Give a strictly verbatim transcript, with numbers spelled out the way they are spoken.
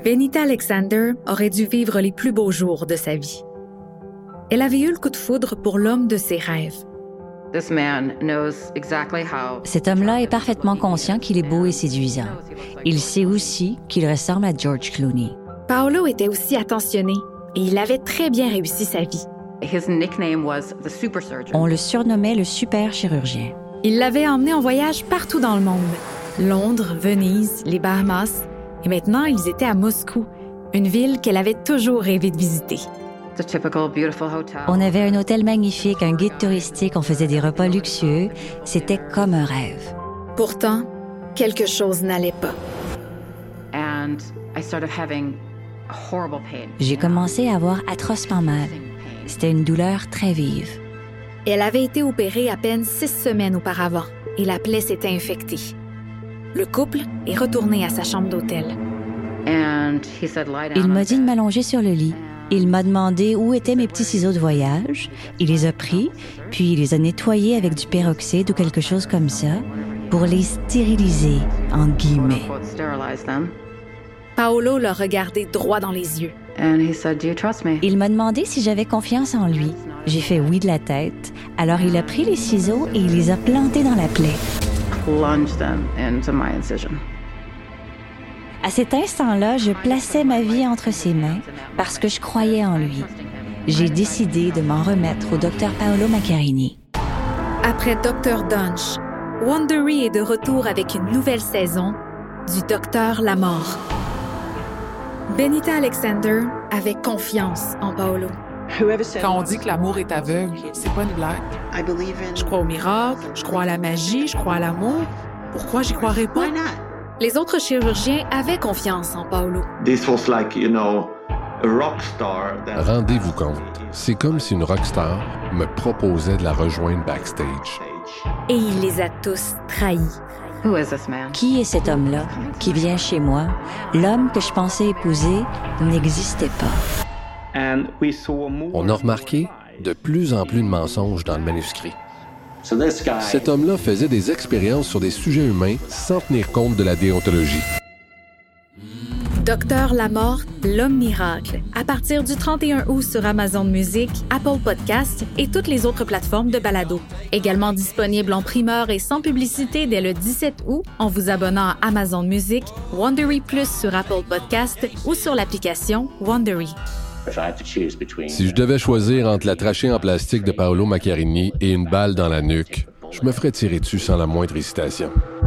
Benita Alexander aurait dû vivre les plus beaux jours de sa vie. Elle avait eu le coup de foudre pour l'homme de ses rêves. Cet homme-là est parfaitement conscient qu'il est beau et séduisant. Il sait aussi qu'il ressemble à George Clooney. Paolo était aussi attentionné et il avait très bien réussi sa vie. On le surnommait le super chirurgien. Il l'avait emmené en voyage partout dans le monde. Londres, Venise, les Bahamas. Et maintenant, ils étaient à Moscou, une ville qu'elle avait toujours rêvé de visiter. On avait un hôtel magnifique, un guide touristique, on faisait des repas luxueux. C'était comme un rêve. Pourtant, quelque chose n'allait pas. J'ai commencé à avoir atrocement mal. C'était une douleur très vive. Elle avait été opérée à peine six semaines auparavant et la plaie s'était infectée. Le couple est retourné à sa chambre d'hôtel. Il m'a dit de m'allonger sur le lit. Il m'a demandé où étaient mes petits ciseaux de voyage. Il les a pris, puis il les a nettoyés avec du peroxyde ou quelque chose comme ça pour les stériliser, entre guillemets. Paolo l'a regardé droit dans les yeux. Il m'a demandé si j'avais confiance en lui. J'ai fait oui de la tête. Alors il a pris les ciseaux et il les a plantés dans la plaie. À cet instant-là, je plaçais ma vie entre ses mains parce que je croyais en lui. J'ai décidé de m'en remettre au docteur Paolo Macchiarini. Après docteur Dunch, Wondery est de retour avec une nouvelle saison du docteur Lamort. Benita Alexander avait confiance en Paolo. Quand on dit que l'amour est aveugle, c'est pas une blague. Je crois au miracle, je crois à la magie, je crois à l'amour. Pourquoi j'y croirais pas? Les autres chirurgiens avaient confiance en Paolo. Rendez-vous compte, c'est comme si une rockstar me proposait de la rejoindre backstage. Et il les a tous trahis. Qui est cet homme-là qui vient chez moi? L'homme que je pensais épouser n'existait pas. On a remarqué de plus en plus de mensonges dans le manuscrit. Cet homme-là faisait des expériences sur des sujets humains sans tenir compte de la déontologie. Docteur Lamort, l'homme miracle, à partir du trente et un août sur Amazon Music, Apple Podcasts et toutes les autres plateformes de balado. Également disponible en primeur et sans publicité dès le dix-sept août en vous abonnant à Amazon Music, Wondery Plus sur Apple Podcasts ou sur l'application Wondery. Si je devais choisir entre la trachée en plastique de Paolo Macchiarini et une balle dans la nuque, je me ferais tirer dessus sans la moindre hésitation.